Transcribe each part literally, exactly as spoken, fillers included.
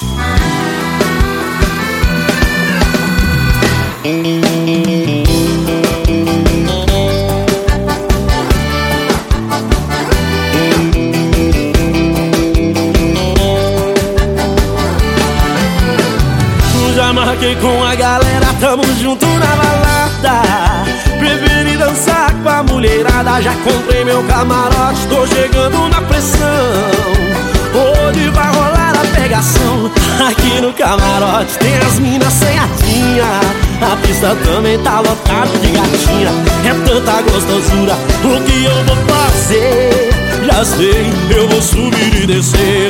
Já marquei com a galera, tamo junto na balada, beber e dançar com a mulherada. Já comprei meu camarote, tô chegando na pressão. Hoje vai rolar a pegação. Aqui no camarote tem as minas senhadinha, a pista também tá lotada de gatinha. É tanta gostosura, o que eu vou fazer? Já sei, eu vou subir e descer.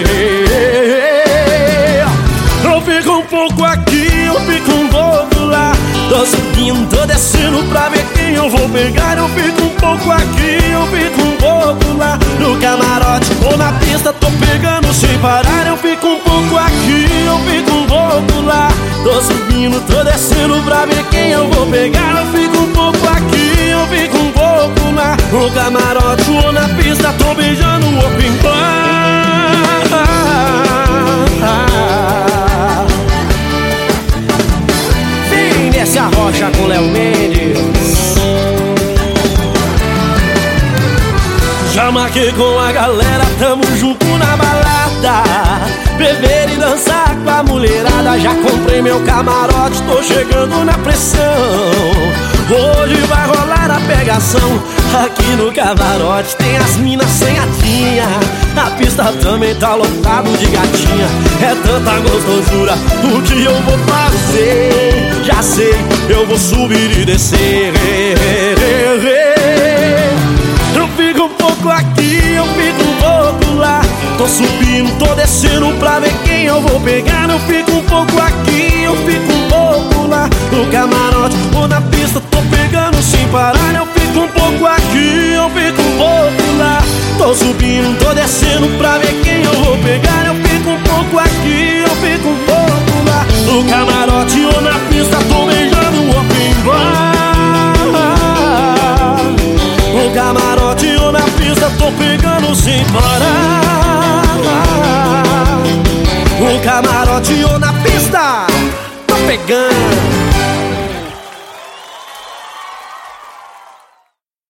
Eu fico um pouco aqui, eu fico um pouco lá, tô subindo, tô descendo pra ver quem eu vou pegar. Eu fico um pouco aqui, eu fico um pouco lá, no camarote ou na pista tô pegando sem parar. Eu fico um pouco aqui, eu fico um pouco lá, tô subindo, tô descendo pra ver quem eu vou pegar. Eu fico um pouco aqui, eu fico um pouco lá, no camarote ou na pista tô beijando o open bar. Desce a rocha com Léo Mendes. Já marquei com a galera, tamo junto na balada, beber e dançar com a mulherada. Já comprei meu camarote, tô chegando na pressão. Hoje vai rolar a pegação. Aqui no camarote tem as minas senhadinha, a pista também tá lotado de gatinha. É tanta gostosura, o que eu vou fazer? Já sei, eu vou subir e descer. Eu fico um pouco aqui, eu fico um pouco lá, tô subindo, tô descendo pra ver quem eu vou pegar. Eu fico um pouco aqui, eu fico um pouco lá, no camarote ou na pista tô pegando sem parar. Eu fico um pouco aqui, eu fico um pouco lá, tô subindo, tô descendo pra ver quem eu vou pegar. Eu fico um pouco aqui, eu fico um pouco lá, no camarote ou na pista tô beijando o open bar. No camarote ou na pista tô pegando sem parar. No camarote ou